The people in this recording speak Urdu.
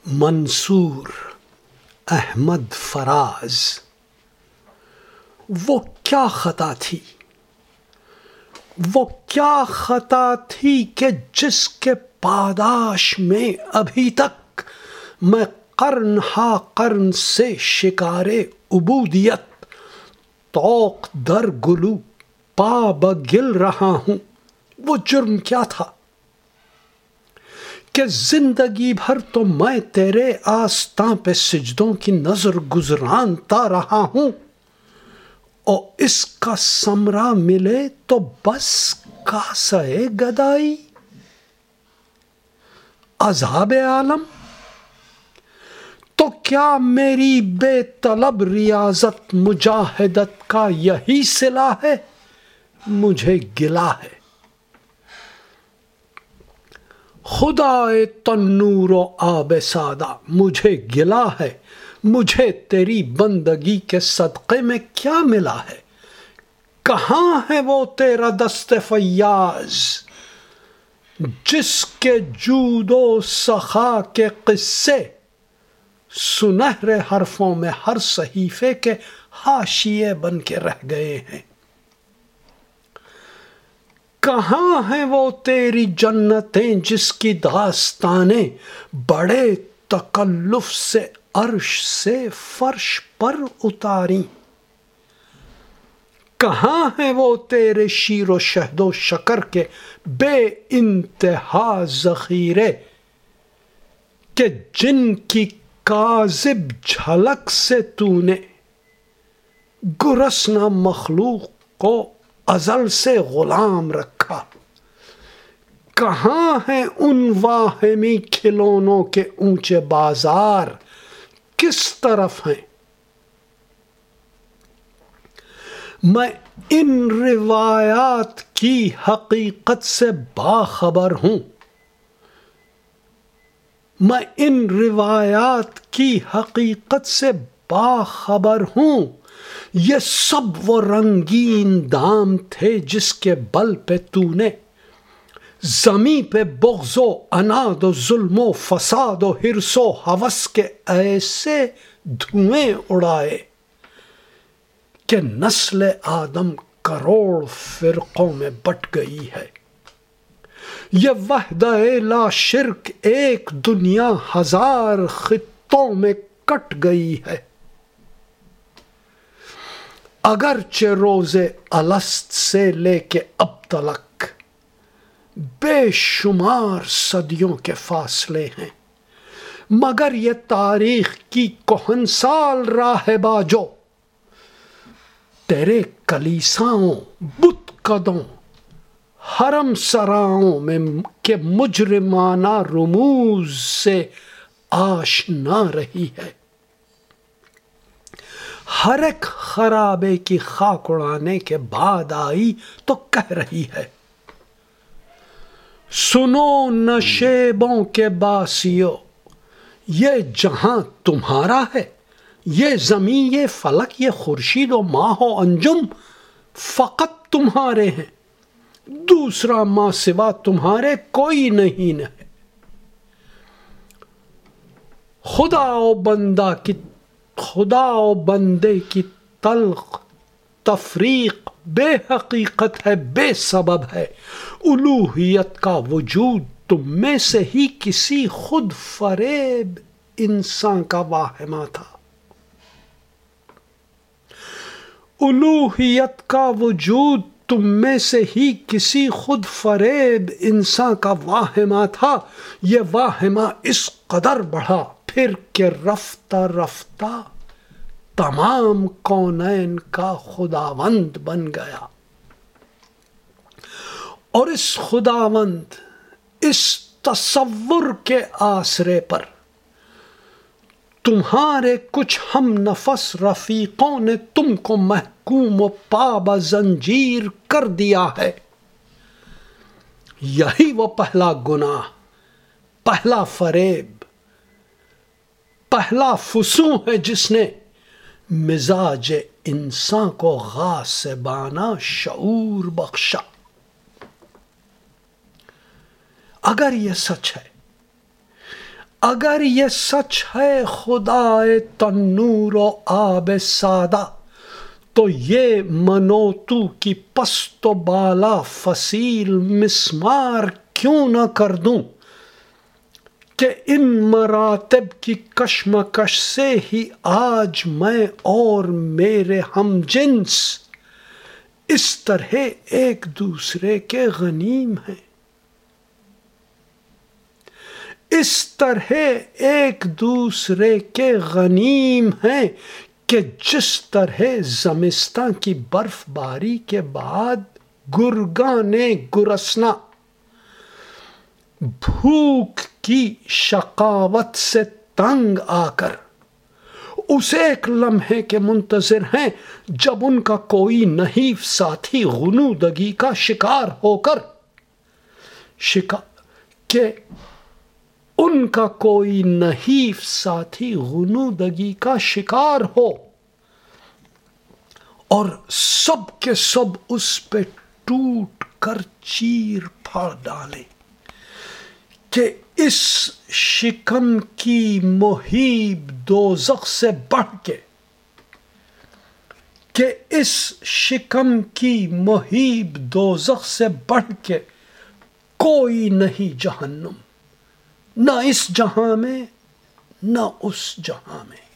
منصور احمد فراز، وہ کیا خطا تھی، وہ کیا خطا تھی کہ جس کے پاداش میں ابھی تک میں قرن ہا قرن سے شکار عبودیت طوق در گلو پا بگل رہا ہوں۔ وہ جرم کیا تھا کہ زندگی بھر تو میں تیرے آستاں پہ سجدوں کی نظر گزرانتا رہا ہوں، اور اس کا ثمرہ ملے تو بس کاسہ گدائی۔ عذاب عالم، تو کیا میری بے طلب ریاضت مجاہدت کا یہی صلہ ہے؟ مجھے گلہ ہے خدائے تنور و آب سادہ، مجھے گلہ ہے مجھے تیری بندگی کے صدقے میں کیا ملا ہے؟ کہاں ہے وہ تیرا دست فیاض جس کے جود و سخا کے قصے سنہرے حرفوں میں ہر صحیفے کے حاشیے بن کے رہ گئے ہیں؟ کہاں ہیں وہ تیری جنتیں جس کی داستانیں بڑے تکلف سے عرش سے فرش پر اتاری؟ کہاں ہیں وہ تیرے شیر و شہد و شکر کے بے انتہا ذخیرے کہ جن کی کاذب جھلک سے تو نے گرسنہ مخلوق کو ازل سے غلام رکھا؟ کہاں ہیں ان واہمی کھلونوں کے اونچے بازار، کس طرف ہیں؟ میں ان روایات کی حقیقت سے باخبر ہوں، میں ان روایات کی حقیقت سے باخبر ہوں۔ یہ سب وہ رنگین دام تھے جس کے بل پہ تو نے زمیں پہ بغض و عناد و ظلم و فساد و حرص و ہوس کے ایسے دھوئیں اڑائے کہ نسل آدم کروڑ فرقوں میں بٹ گئی ہے۔ یہ وحدہ لا شرک ایک دنیا ہزار خطوں میں کٹ گئی ہے۔ اگرچہ روز الست سے لے کے اب تلک بے شمار صدیوں کے فاصلے ہیں، مگر یہ تاریخ کی کہنسال راہبہ جو تیرے کلیساؤں بت قدوں حرم سراؤں میں کے مجرمانہ رموز سے آشنا رہی ہے، ہر ایک خرابے کی خاک اڑانے کے بعد آئی تو کہہ رہی ہے، سنو نشیبوں کے باسیو، یہ جہاں تمہارا ہے، یہ زمین، یہ فلک، یہ خورشید و ماہ و انجم فقط تمہارے ہیں، دوسرا ماں سوا تمہارے کوئی نہیں ہے۔ خدا و بندے کی تلخ تفریق بے حقیقت ہے، بے سبب ہے۔ الوہیت کا وجود تم میں سے ہی کسی خود فریب انسان کا واہمہ تھا۔ الوہیت کا وجود تم میں سے ہی کسی خود فریب انسان کا واہمہ تھا، یہ واہمہ اس قدر بڑھا پھر کہ رفتہ رفتہ تمام کونین کا خداوند بن گیا، اور اس خداوند، اس تصور کے آسرے پر تمہارے کچھ ہم نفس رفیقوں نے تم کو محکوم و پابہ زنجیر کر دیا ہے۔ یہی وہ پہلا گناہ، پہلا فریب، پہلا فسوں ہے جس نے مزاج انسان کو غاصبانہ شعور بخشا۔ اگر یہ سچ ہے، اگر یہ سچ ہے خدائے تنور و آب سادہ، تو یہ منوتو کی پست و بالا فصیل مسمار کیوں نہ کر دوں، کہ ان مراتب کی کشمکش سے ہی آج میں اور میرے ہم جنس اس طرح ایک دوسرے کے غنیم ہیں، اس طرح ایک دوسرے کے غنیم ہیں کہ جس طرح زمستاں کی برف باری کے بعد گرگانے گرسنا بھوک کی شقاوت سے تنگ آ کر اس ایک لمحے کے منتظر ہیں جب ان کا کوئی نحیف ساتھی غنودگی کا شکار ہو کر کہ ان کا کوئی نحیف ساتھی غنودگی کا شکار ہو اور سب کے سب اس پہ ٹوٹ کر چیر پھاڑ ڈالے، کہ اس شکم کی مہیب دوزخ سے بڑھ کے، کہ اس شکم کی مہیب دوزخ سے بڑھ کے کوئی نہیں جہنم، نہ اس جہاں میں نہ اس جہاں میں۔